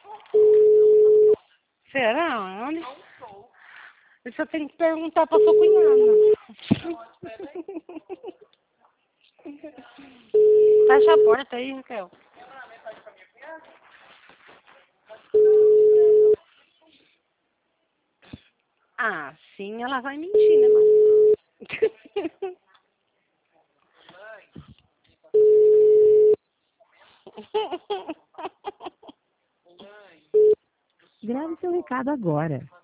Será? Onde? Isso eu tenho que perguntar pra sua cunhada. Fecha a porta aí, Raquel. Ah, sim, ela vai mentir, né, mãe? Grave seu recado agora.